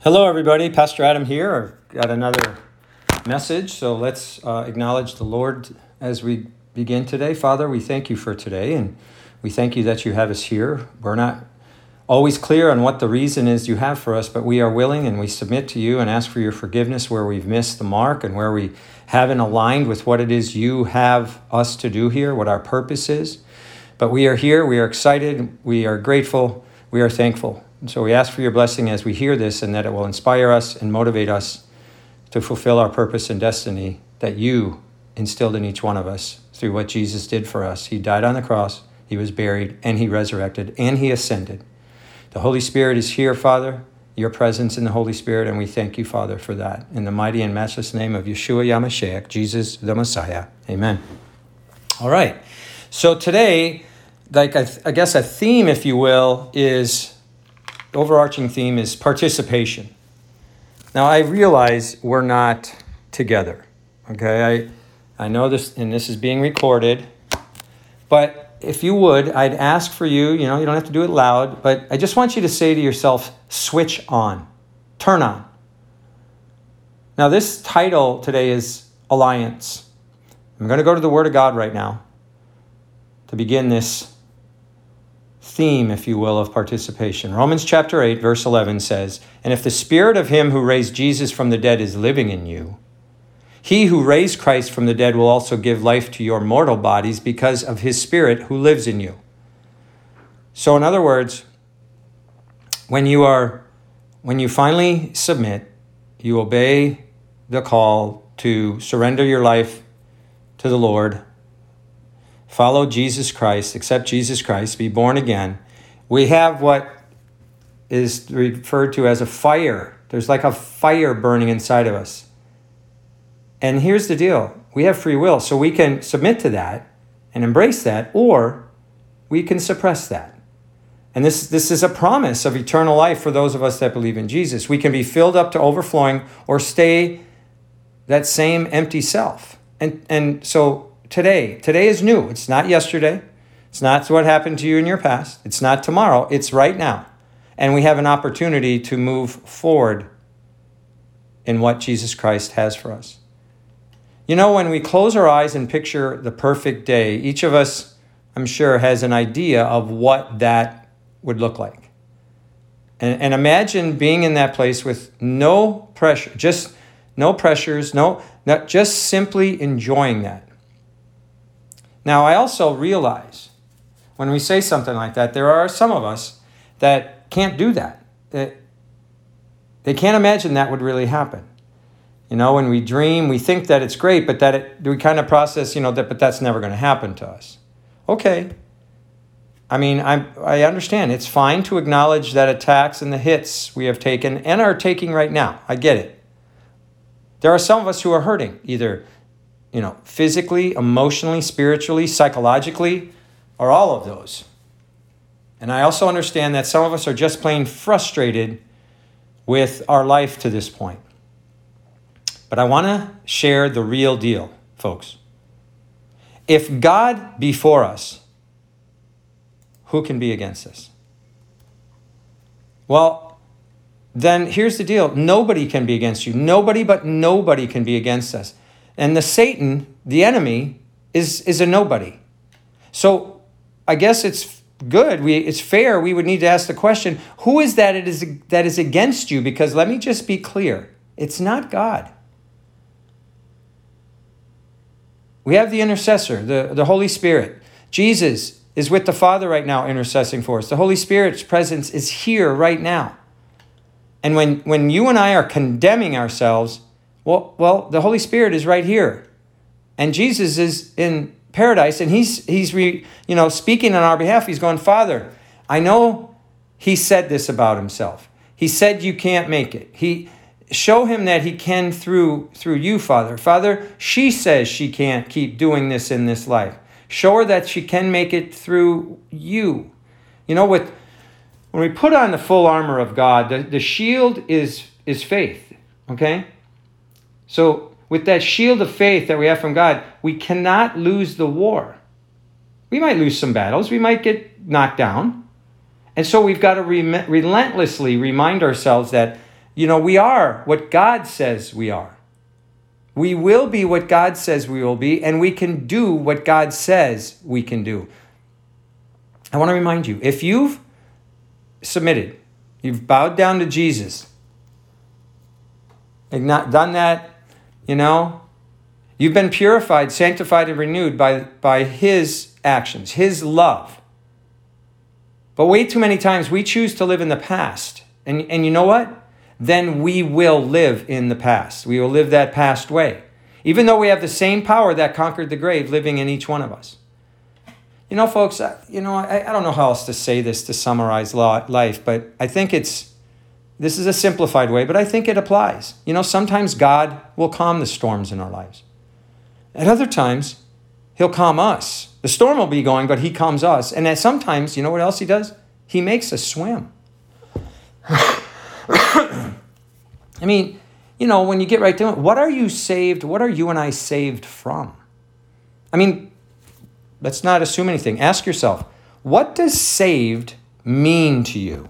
Hello, everybody. Pastor Adam here. I've got another message, so let's acknowledge the Lord as we begin today. Father, we thank you for today, and we thank you that you have us here. We're not always clear on what the reason is you have for us, but we are willing and we submit to you and ask for your forgiveness where we've missed the mark and where we haven't aligned with what it is you have us to do here, what our purpose is. But we are here, we are excited, we are grateful, we are thankful. And so we ask for your blessing as we hear this, and that it will inspire us and motivate us to fulfill our purpose and destiny that you instilled in each one of us through what Jesus did for us. He died on the cross, he was buried, and he resurrected, and he ascended. The Holy Spirit is here, Father, your presence in the Holy Spirit, and we thank you, Father, for that. In the mighty and matchless name of Yeshua HaMashiach, Jesus the Messiah. Amen. All right. So today, I guess a theme, if you will, overarching theme is participation. Now, I realize we're not together, okay? I know this, and this is being recorded, but if you would, I'd ask for you, you don't have to do it loud, but I just want you to say to yourself, switch on, turn on. Now, this title today is Alliance. I'm going to go to the Word of God right now to begin this theme, if you will, of participation. Romans chapter 8, verse 11 says, "And if the spirit of him who raised Jesus from the dead is living in you, he who raised Christ from the dead will also give life to your mortal bodies because of his spirit who lives in you." So in other words, when you finally submit, you obey the call to surrender your life to the Lord, follow Jesus Christ, accept Jesus Christ, be born again, we have what is referred to as a fire. There's like a fire burning inside of us. And here's the deal. We have free will, so we can submit to that and embrace that, or we can suppress that. And this is a promise of eternal life for those of us that believe in Jesus. We can be filled up to overflowing or stay that same empty self. And so Today is new. It's not yesterday. It's not what happened to you in your past. It's not tomorrow. It's right now. And we have an opportunity to move forward in what Jesus Christ has for us. When we close our eyes and picture the perfect day, each of us, I'm sure, has an idea of what that would look like. And imagine being in that place with no pressure, just no pressures, just simply enjoying that. Now, I also realize when we say something like that, there are some of us that can't do that. They can't imagine that would really happen. When we dream, we think that it's great, but we kind of process, but that's never going to happen to us. Okay. I understand. It's fine to acknowledge that attacks and the hits we have taken and are taking right now. I get it. There are some of us who are hurting, either physically, emotionally, spiritually, psychologically, or all of those. And I also understand that some of us are just plain frustrated with our life to this point. But I want to share the real deal, folks. If God be for us, who can be against us? Well, then here's the deal. Nobody can be against you. Nobody can be against us. And Satan, the enemy, is a nobody. So I guess it's good. It's fair. We would need to ask the question, who is that is against you? Because let me just be clear. It's not God. We have the intercessor, the Holy Spirit. Jesus is with the Father right now intercessing for us. The Holy Spirit's presence is here right now. And when you and I are condemning ourselves, well, the Holy Spirit is right here. And Jesus is in paradise, and he's speaking on our behalf. He's going, Father, I know he said this about himself. He said you can't make it. Show him that he can through you, Father. Father, she says she can't keep doing this in this life. Show her that she can make it through you. When we put on the full armor of God, the shield is faith, okay? So with that shield of faith that we have from God, we cannot lose the war. We might lose some battles. We might get knocked down. And so we've got to relentlessly remind ourselves that We are what God says we are. We will be what God says we will be, and we can do what God says we can do. I want to remind you, if you've submitted, you've bowed down to Jesus, and not done that, you've been purified, sanctified, and renewed by his actions, his love. But way too many times we choose to live in the past. And you know what? Then we will live in the past. We will live that past way. Even though we have the same power that conquered the grave living in each one of us. Folks, I don't know how else to say this to summarize life, but I think this is a simplified way, but I think it applies. Sometimes God will calm the storms in our lives. At other times, he'll calm us. The storm will be going, but he calms us. And at sometimes, you know what else he does? He makes us swim. When you get right to it, what are you saved? What are you and I saved from? Let's not assume anything. Ask yourself, what does saved mean to you?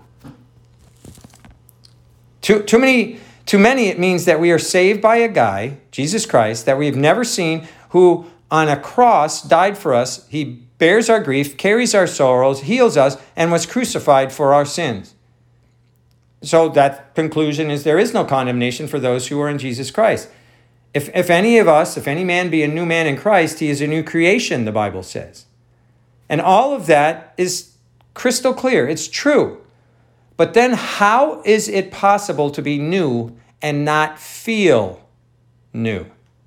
Too many, it means that we are saved by a guy, Jesus Christ, that we've never seen, who on a cross died for us. He bears our grief, carries our sorrows, heals us, and was crucified for our sins. So that conclusion is there is no condemnation for those who are in Jesus Christ. If any man be a new man in Christ, he is a new creation, the Bible says. And all of that is crystal clear. It's true. But then how is it possible to be new and not feel new?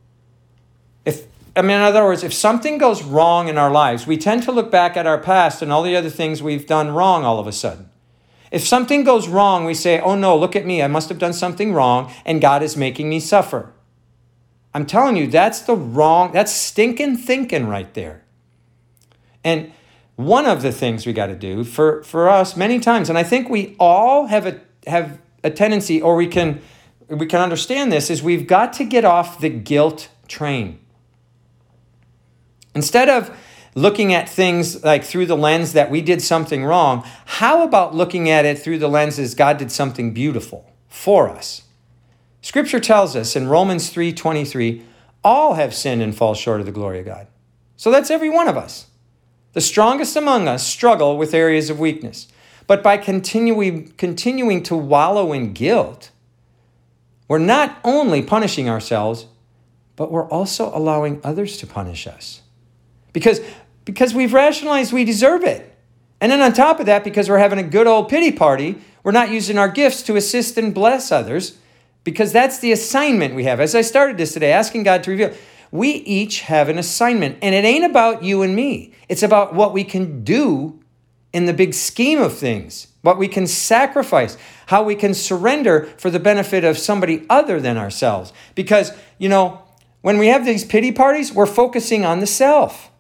In other words, if something goes wrong in our lives, we tend to look back at our past and all the other things we've done wrong all of a sudden. If something goes wrong, we say, oh no, look at me. I must have done something wrong and God is making me suffer. I'm telling you, that's stinking thinking right there. And one of the things we got to do for us many times, and I think we all have a tendency, or we can understand this, is we've got to get off the guilt train. Instead of looking at things like through the lens that we did something wrong, how about looking at it through the lens as God did something beautiful for us? Scripture tells us in Romans 3:23, all have sinned and fall short of the glory of God. So that's every one of us. The strongest among us struggle with areas of weakness. But by continuing to wallow in guilt, we're not only punishing ourselves, but we're also allowing others to punish us. Because we've rationalized we deserve it. And then on top of that, because we're having a good old pity party, we're not using our gifts to assist and bless others, because that's the assignment we have. As I started this today, asking God to reveal, we each have an assignment. And it ain't about you and me. It's about what we can do in the big scheme of things, what we can sacrifice, how we can surrender for the benefit of somebody other than ourselves. Because, when we have these pity parties, we're focusing on the self.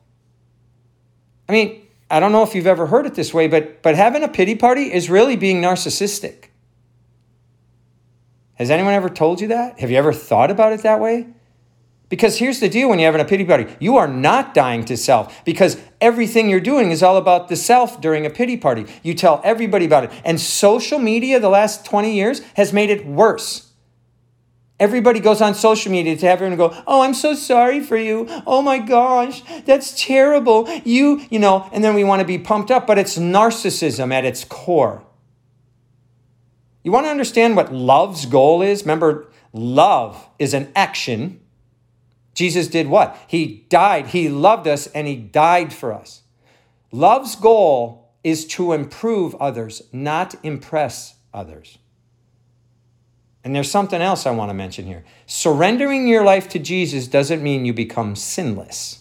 I don't know if you've ever heard it this way, but having a pity party is really being narcissistic. Has anyone ever told you that? Have you ever thought about it that way? Because here's the deal when you're having a pity party. You are not dying to self, because everything you're doing is all about the self during a pity party. You tell everybody about it. And social media the last 20 years has made it worse. Everybody goes on social media to everyone go, oh, I'm so sorry for you. Oh my gosh, that's terrible. And then we want to be pumped up, but it's narcissism at its core. You want to understand what love's goal is? Remember, love is an action. Jesus did what? He died. He loved us and he died for us. Love's goal is to improve others, not impress others. And there's something else I want to mention here. Surrendering your life to Jesus doesn't mean you become sinless.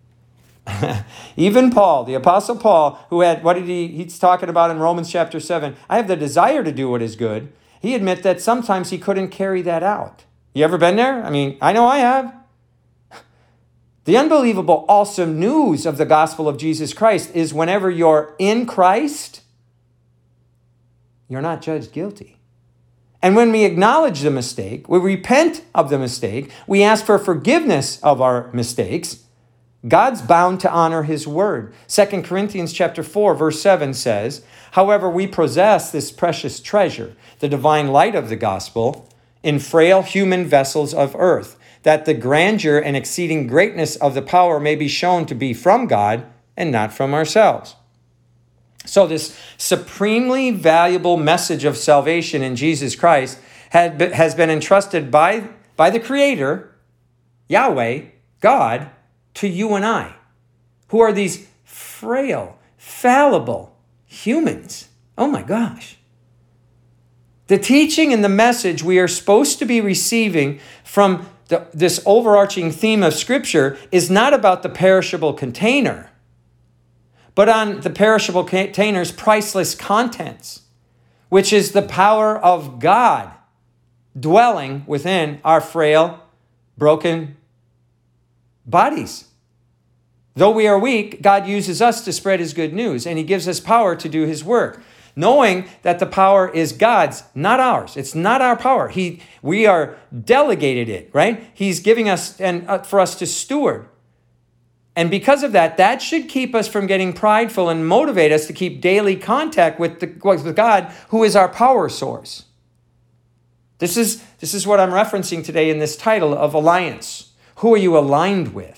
Even Paul, the Apostle Paul, who had, he's talking about in Romans chapter 7, I have the desire to do what is good. He admits that sometimes he couldn't carry that out. You ever been there? I know I have. The unbelievable, awesome news of the gospel of Jesus Christ is whenever you're in Christ, you're not judged guilty. And when we acknowledge the mistake, we repent of the mistake, we ask for forgiveness of our mistakes, God's bound to honor his word. 2 Corinthians chapter 4, verse 7 says, however, we possess this precious treasure, the divine light of the gospel, in frail human vessels of earth, that the grandeur and exceeding greatness of the power may be shown to be from God and not from ourselves. So this supremely valuable message of salvation in Jesus Christ has been entrusted by the Creator, Yahweh, God, to you and I, who are these frail, fallible humans. Oh my gosh. The teaching and the message we are supposed to be receiving from this overarching theme of Scripture is not about the perishable container, but on the perishable container's priceless contents, which is the power of God dwelling within our frail, broken bodies. Though we are weak, God uses us to spread his good news, and he gives us power to do his work, knowing that the power is God's, not ours. It's not our power. We are delegated it, right? He's giving us and for us to steward. And because of that, that should keep us from getting prideful and motivate us to keep daily contact with God, who is our power source. This is what I'm referencing today in this title of Alliance. Who are you aligned with?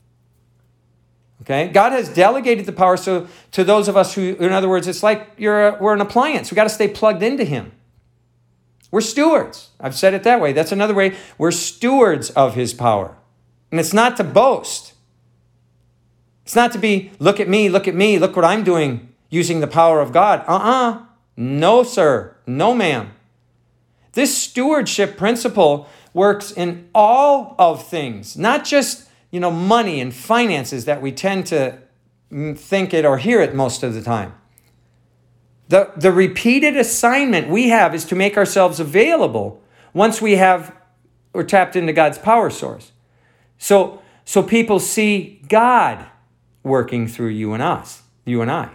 Okay, God has delegated the power to those of us who, in other words, it's like we're an appliance. We got to stay plugged into him. We're stewards. I've said it that way. That's another way. We're stewards of his power. And it's not to boast. It's not to be, look at me, look what I'm doing using the power of God. No, sir. No, ma'am. This stewardship principle works in all of things, not just money and finances that we tend to think it or hear it most of the time. The repeated assignment we have is to make ourselves available once we're tapped into God's power source. So people see God working through you and I.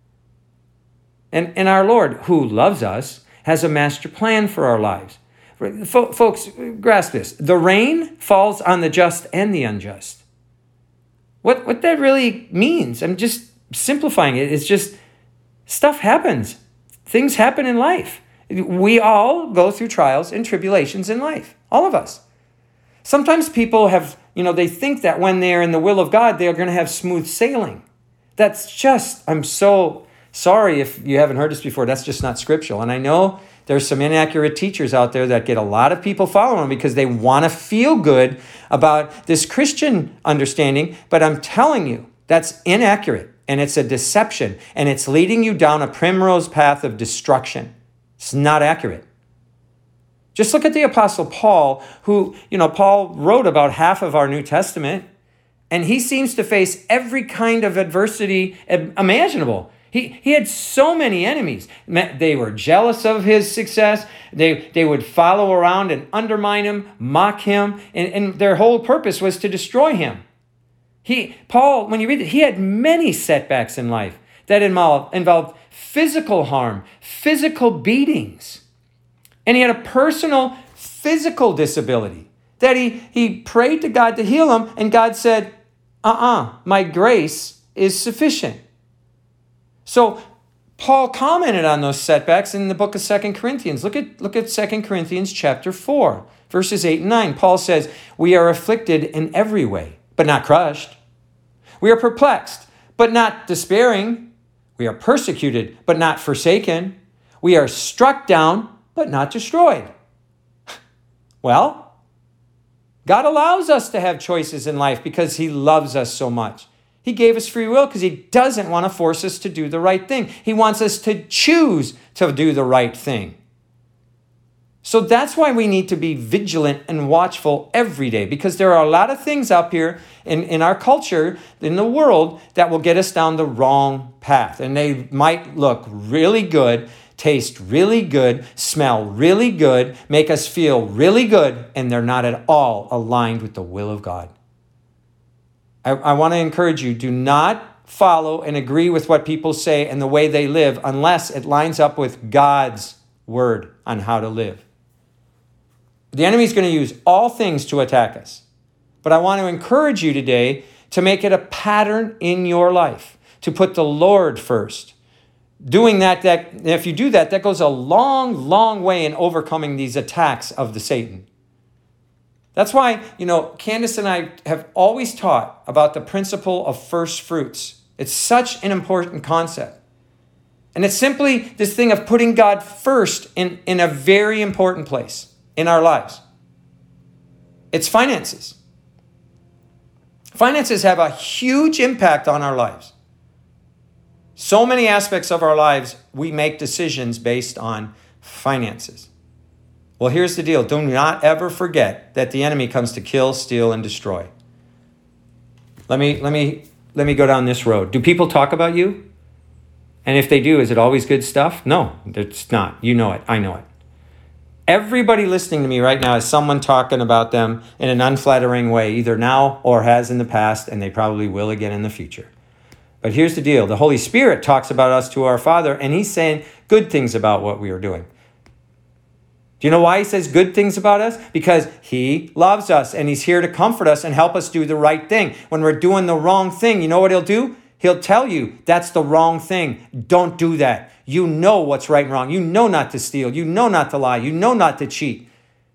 And our Lord, who loves us, has a master plan for our lives. Folks, grasp this. The rain falls on the just and the unjust. What that really means, I'm just simplifying it. It's just stuff happens. Things happen in life. We all go through trials and tribulations in life. All of us. Sometimes people have, they think that when they're in the will of God, they're going to have smooth sailing. That's just, I'm so sorry if you haven't heard this before, that's just not scriptural. And I know there's some inaccurate teachers out there that get a lot of people following them because they want to feel good about this Christian understanding. But I'm telling you, that's inaccurate. And it's a deception. And it's leading you down a primrose path of destruction. It's not accurate. Just look at the Apostle Paul, who, Paul wrote about half of our New Testament. And he seems to face every kind of adversity imaginable. He had so many enemies. They were jealous of his success. They would follow around and undermine him, mock him, and their whole purpose was to destroy him. Paul, when you read it, he had many setbacks in life that involved physical harm, physical beatings. And he had a personal physical disability that he prayed to God to heal him, and God said, my grace is sufficient. So Paul commented on those setbacks in the book of 2 Corinthians. Look at 2 Corinthians chapter 4, verses 8 and 9. Paul says, we are afflicted in every way, but not crushed. We are perplexed, but not despairing. We are persecuted, but not forsaken. We are struck down, but not destroyed. Well, God allows us to have choices in life because he loves us so much. He gave us free will because he doesn't want to force us to do the right thing. He wants us to choose to do the right thing. So that's why we need to be vigilant and watchful every day, because there are a lot of things out here in our culture, in the world, that will get us down the wrong path. And they might look really good, taste really good, smell really good, make us feel really good, and they're not at all aligned with the will of God. I want to encourage you, do not follow and agree with what people say and the way they live unless it lines up with God's word on how to live. The enemy is going to use all things to attack us. But I want to encourage you today to make it a pattern in your life, to put the Lord first. Doing that, if you do that, that goes a long, long way in overcoming these attacks of the Satan. That's why, Candace and I have always taught about the principle of first fruits. It's such an important concept. And it's simply this thing of putting God first in a very important place in our lives. It's finances. Finances have a huge impact on our lives. So many aspects of our lives, we make decisions based on finances. Well, here's the deal. Do not ever forget that the enemy comes to kill, steal, and destroy. Let me go down this road. Do people talk about you? And if they do, is it always good stuff? No, it's not. You know it. I know it. Everybody listening to me right now is someone talking about them in an unflattering way, either now or has in the past, and they probably will again in the future. But here's the deal. The Holy Spirit talks about us to our Father, and he's saying good things about what we are doing. Do you know why he says good things about us? Because he loves us, and he's here to comfort us and help us do the right thing. When we're doing the wrong thing, you know what he'll do? He'll tell you that's the wrong thing. Don't do that. You know what's right and wrong. You know not to steal. You know not to lie. You know not to cheat.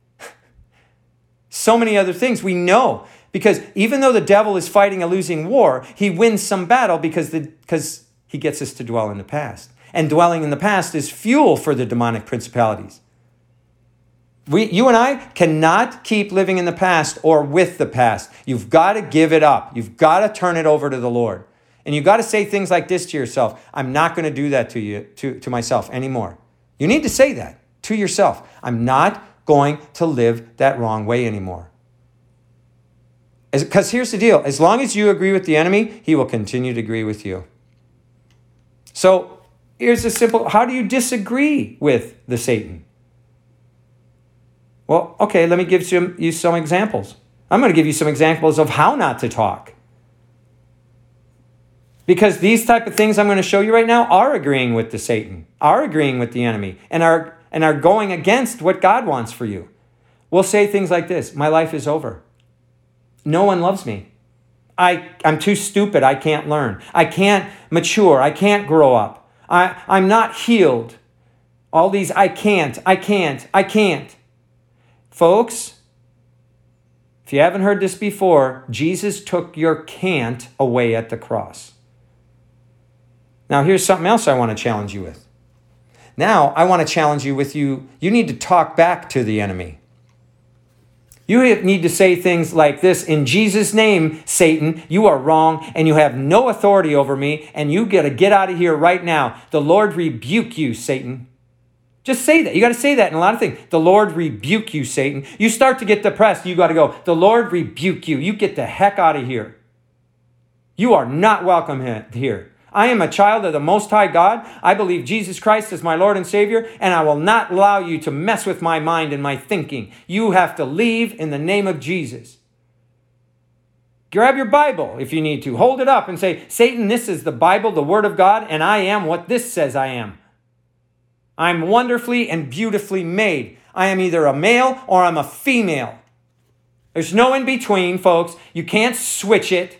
So many other things we know. Because even though the devil is fighting a losing war, he wins some battle because he gets us to dwell in the past. And dwelling in the past is fuel for the demonic principalities. You and I cannot keep living in the past or with the past. You've got to give it up. You've got to turn it over to the Lord. And you've got to say things like this to yourself. I'm not going to do that to myself anymore. You need to say that to yourself. I'm not going to live that wrong way anymore. Because here's the deal. As long as you agree with the enemy, he will continue to agree with you. So here's a simple, how do you disagree with the Satan? Well, okay, let me give you some examples. I'm going to give you some examples of how not to talk. Because these type of things I'm going to show you right now are agreeing with the Satan, are agreeing with the enemy, and are going against what God wants for you. We'll say things like this: my life is over. No one loves me. I'm too stupid. I can't learn. I can't mature. I can't grow up. I'm not healed. All these I can't. Folks, if you haven't heard this before, Jesus took your can't away at the cross. Now, here's something else I want to challenge you with. Now, I want to challenge you with you need to talk back to the enemy. You need to say things like this: in Jesus' name, Satan, you are wrong and you have no authority over me, and you got to get out of here right now. The Lord rebuke you, Satan. Just say that. You got to say that in a lot of things. The Lord rebuke you, Satan. You start to get depressed, you got to go, the Lord rebuke you. You get the heck out of here. You are not welcome here. I am a child of the Most High God. I believe Jesus Christ is my Lord and Savior, and I will not allow you to mess with my mind and my thinking. You have to leave in the name of Jesus. Grab your Bible if you need to. Hold it up and say, Satan, this is the Bible, the Word of God, and I am what this says I am. I'm wonderfully and beautifully made. I am either a male or I'm a female. There's no in between, folks. You can't switch it.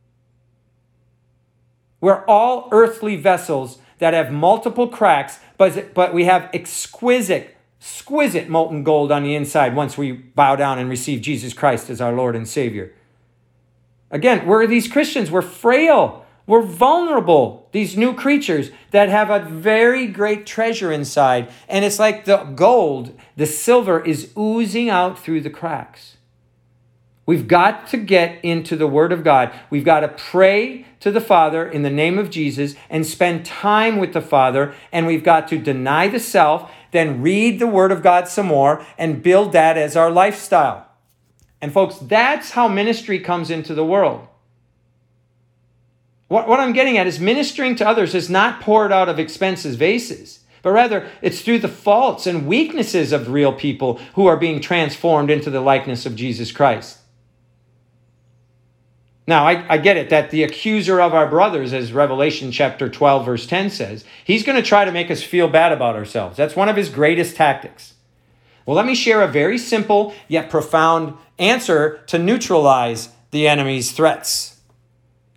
We're all earthly vessels that have multiple cracks, but we have exquisite molten gold on the inside once we bow down and receive Jesus Christ as our Lord and Savior. Again, we're these Christians. We're frail. We're vulnerable, these new creatures that have a very great treasure inside. And it's like the gold, the silver is oozing out through the cracks. We've got to get into the Word of God. We've got to pray to the Father in the name of Jesus and spend time with the Father. And we've got to deny the self, then read the Word of God some more and build that as our lifestyle. And folks, that's how ministry comes into the world. What I'm getting at is ministering to others is not poured out of expensive vases, but rather it's through the faults and weaknesses of real people who are being transformed into the likeness of Jesus Christ. Now, I get it that the accuser of our brothers, as Revelation chapter 12, verse 10 says, he's going to try to make us feel bad about ourselves. That's one of his greatest tactics. Well, let me share a very simple yet profound answer to neutralize the enemy's threats.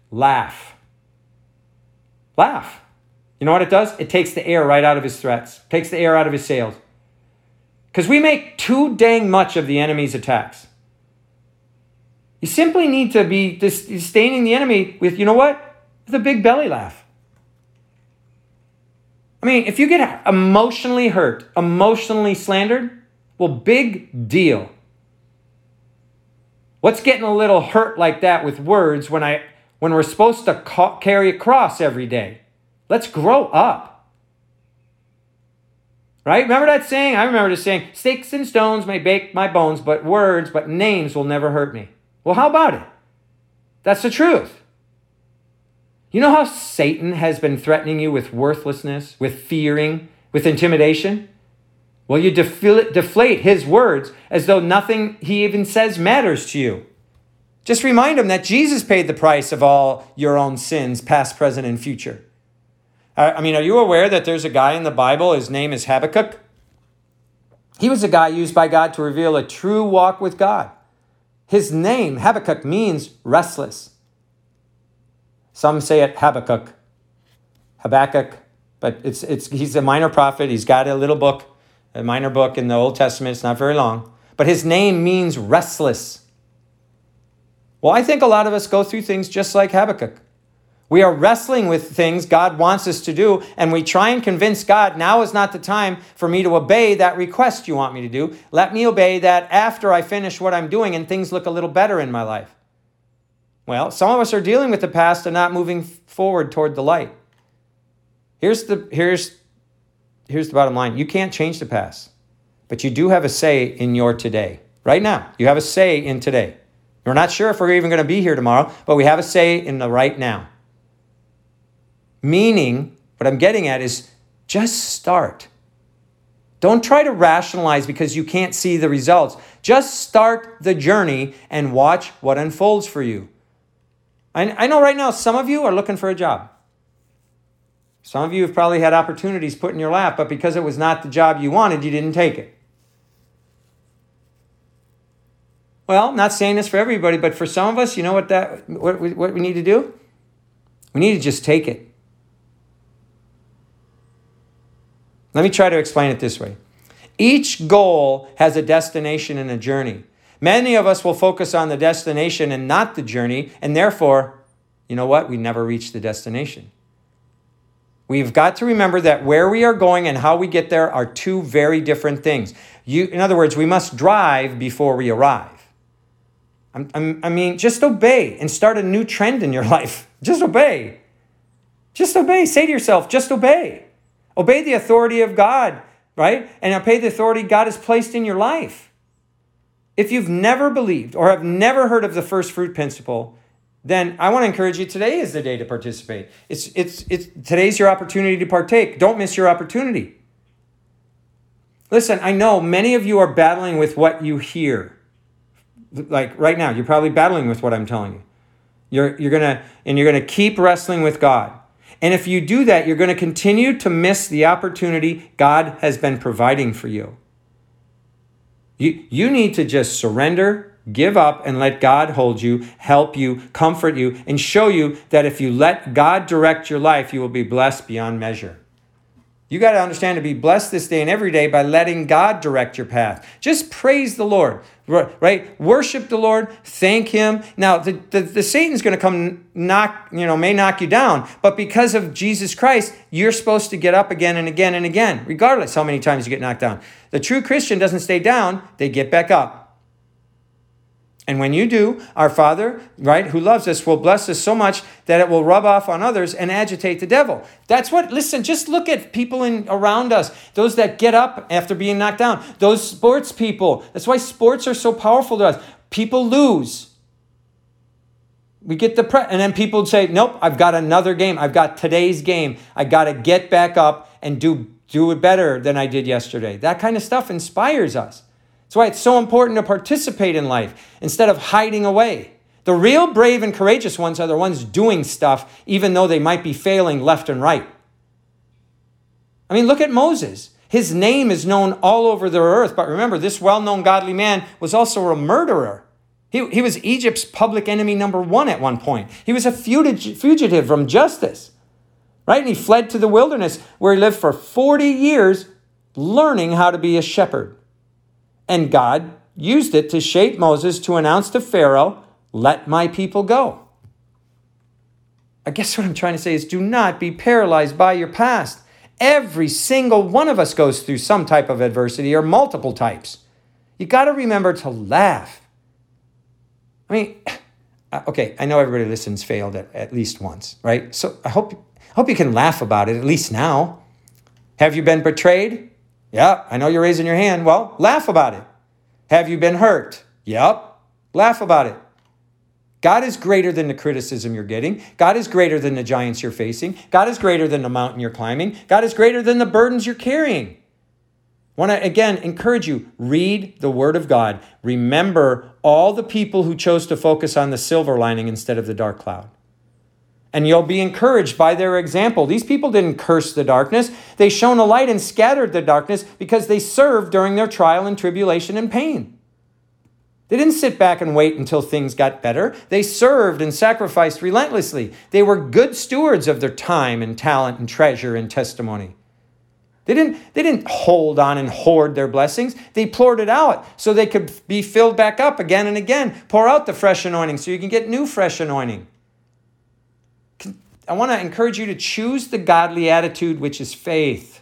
laugh. Laugh. You know what it does? It takes the air right out of his threats, takes the air out of his sails. Because we make too dang much of the enemy's attacks. You simply need to be disdaining the enemy with, you know what? With a big belly laugh. I mean, if you get emotionally hurt, emotionally slandered, well, big deal. What's getting a little hurt like that with words when we're supposed to carry a cross every day? Let's grow up. Right? Remember that saying? I remember the saying, sticks and stones may break my bones, but names will never hurt me. Well, how about it? That's the truth. You know how Satan has been threatening you with worthlessness, with fearing, with intimidation? Well, you deflate his words as though nothing he even says matters to you. Just remind him that Jesus paid the price of all your own sins, past, present, and future. I mean, are you aware that there's a guy in the Bible, his name is Habakkuk? He was a guy used by God to reveal a true walk with God. His name, Habakkuk, means restless. Some say it Habakkuk, but he's a minor prophet. He's got a little book, a minor book in the Old Testament. It's not very long. But his name means restless. Well, I think a lot of us go through things just like Habakkuk. We are wrestling with things God wants us to do, and we try and convince God, now is not the time for me to obey that request you want me to do. Let me obey that after I finish what I'm doing and things look a little better in my life. Well, some of us are dealing with the past and not moving forward toward the light. Here's the bottom line. You can't change the past, but you do have a say in your today. Right now, you have a say in today. We're not sure if we're even going to be here tomorrow, but we have a say in the right now. Meaning, what I'm getting at is just start. Don't try to rationalize because you can't see the results. Just start the journey and watch what unfolds for you. I know right now some of you are looking for a job. Some of you have probably had opportunities put in your lap, but because it was not the job you wanted, you didn't take it. Well, not saying this for everybody, but for some of us, you know what we need to do? We need to just take it. Let me try to explain it this way. Each goal has a destination and a journey. Many of us will focus on the destination and not the journey, and therefore, you know what? We never reach the destination. We've got to remember that where we are going and how we get there are two very different things. In other words, we must drive before we arrive. I mean, just obey and start a new trend in your life. Just obey. Just obey. Say to yourself, just obey. Obey the authority of God, right? And obey the authority God has placed in your life. If you've never believed or have never heard of the first fruit principle, then I want to encourage you, today is the day to participate. Today's your opportunity to partake. Don't miss your opportunity. Listen, I know many of you are battling with what you hear. Like right now, you're probably battling with what I'm telling you. You're gonna keep wrestling with God. And if you do that, you're going to continue to miss the opportunity God has been providing for you. You need to just surrender, give up, and let God hold you, help you, comfort you, and show you that if you let God direct your life, you will be blessed beyond measure. You got to understand to be blessed this day and every day by letting God direct your path. Just praise the Lord, right? Worship the Lord, thank Him. Now, the Satan's going to come may knock you down, but because of Jesus Christ, you're supposed to get up again and again and again, regardless how many times you get knocked down. The true Christian doesn't stay down, they get back up. And when you do, our Father, right, who loves us, will bless us so much that it will rub off on others and agitate the devil. Listen, just look at people around us, those that get up after being knocked down, those sports people. That's why sports are so powerful to us. People lose. We get and then people say, nope, I've got another game. I've got today's game. I got to get back up and do it better than I did yesterday. That kind of stuff inspires us. That's why it's so important to participate in life instead of hiding away. The real brave and courageous ones are the ones doing stuff, even though they might be failing left and right. I mean, look at Moses. His name is known all over the earth. But remember, this well-known godly man was also a murderer. He was Egypt's public enemy number one at one point. He was a fugitive from justice, right? And he fled to the wilderness where he lived for 40 years learning how to be a shepherd. And God used it to shape Moses to announce to Pharaoh, let my people go. I guess what I'm trying to say is do not be paralyzed by your past. Every single one of us goes through some type of adversity or multiple types. You got to remember to laugh. I mean, okay, I know everybody listens failed at least once, right? So I hope you can laugh about it, at least now. Have you been betrayed? Yeah, I know you're raising your hand. Well, laugh about it. Have you been hurt? Yep, laugh about it. God is greater than the criticism you're getting. God is greater than the giants you're facing. God is greater than the mountain you're climbing. God is greater than the burdens you're carrying. I want to, again, encourage you, read the Word of God. Remember all the people who chose to focus on the silver lining instead of the dark cloud. And you'll be encouraged by their example. These people didn't curse the darkness. They shone a light and scattered the darkness because they served during their trial and tribulation and pain. They didn't sit back and wait until things got better. They served and sacrificed relentlessly. They were good stewards of their time and talent and treasure and testimony. They didn't hold on and hoard their blessings. They poured it out so they could be filled back up again and again. Pour out the fresh anointing so you can get new fresh anointing. I want to encourage you to choose the godly attitude, which is faith.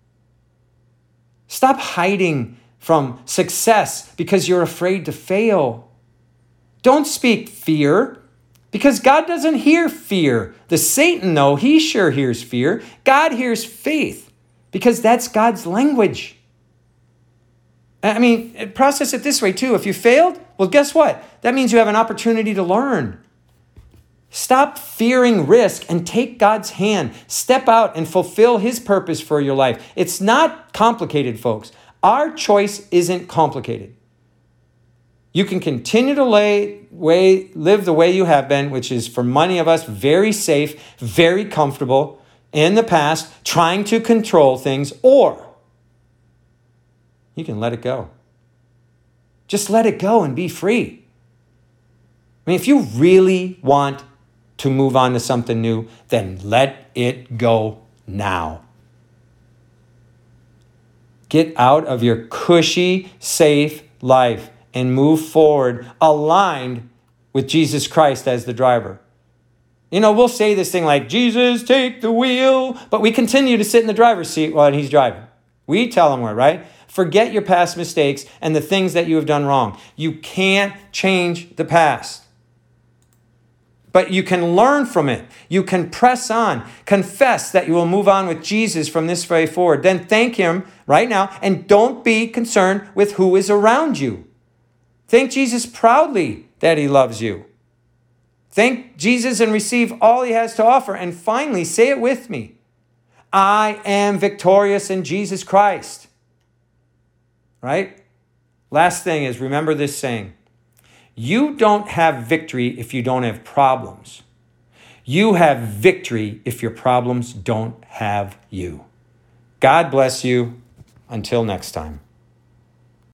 Stop hiding from success because you're afraid to fail. Don't speak fear because God doesn't hear fear. The Satan, though, he sure hears fear. God hears faith because that's God's language. I mean, process it this way too. If you failed, well, guess what? That means you have an opportunity to learn. Stop fearing risk and take God's hand. Step out and fulfill His purpose for your life. It's not complicated, folks. Our choice isn't complicated. You can continue to live the way you have been, which is for many of us very safe, very comfortable in the past, trying to control things, or you can let it go. Just let it go and be free. I mean, if you really want to move on to something new, then let it go now. Get out of your cushy, safe life and move forward aligned with Jesus Christ as the driver. You know, we'll say this thing like, Jesus, take the wheel, but we continue to sit in the driver's seat while he's driving. We tell him we're right. Forget your past mistakes and the things that you have done wrong. You can't change the past. But you can learn from it. You can press on. Confess that you will move on with Jesus from this way forward. Then thank Him right now and don't be concerned with who is around you. Thank Jesus proudly that He loves you. Thank Jesus and receive all He has to offer. And finally, say it with me. I am victorious in Jesus Christ. Right? Last thing is, remember this saying. You don't have victory if you don't have problems. You have victory if your problems don't have you. God bless you. Until next time.